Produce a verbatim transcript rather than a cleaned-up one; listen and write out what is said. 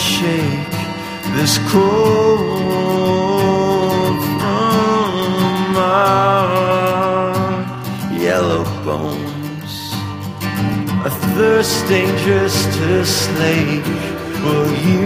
shake this cold from our yellow bones. A thirst dangerous to slake. Will you